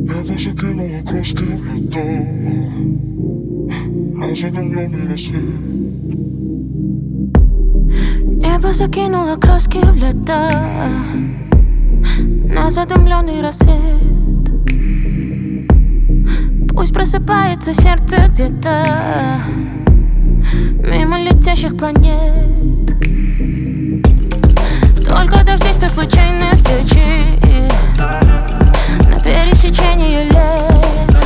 Небо закинуло краски в лето на задымленный рассвет. Небо закинуло краски в лето на задымленный рассвет. Пусть просыпается сердце где-то мимо летящих планет. Только дождись ты случайной встречи на пересечении лет.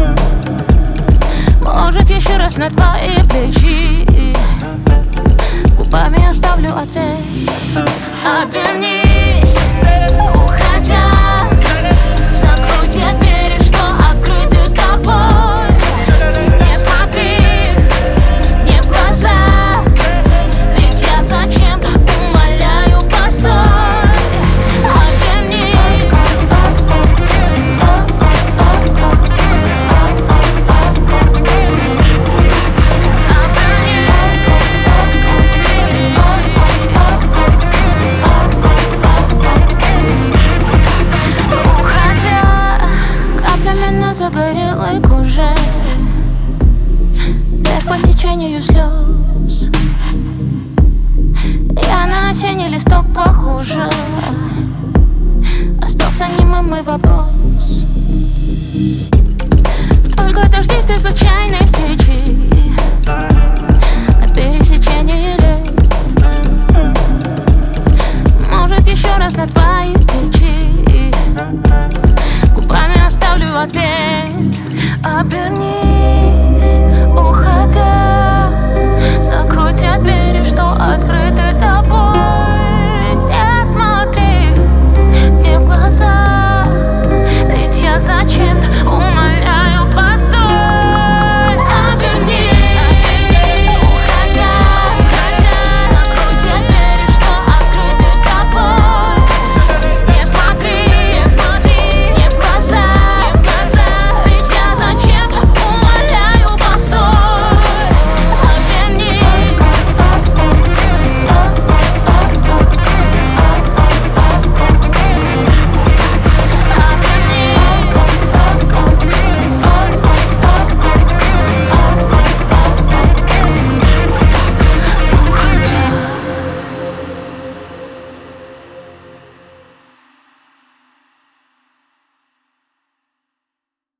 Может, еще раз на твои плечи губами оставлю ответ. Обернись, уходя, закрой те двери, что открыты тобой. Не смотри мне в глаза, ведь я зачем-то умоляю, постой. Обернись. Загорелой коже, вверх по течению слез. Я на осенний листок похожа, остался немым мой вопрос. Только дождись ты случайно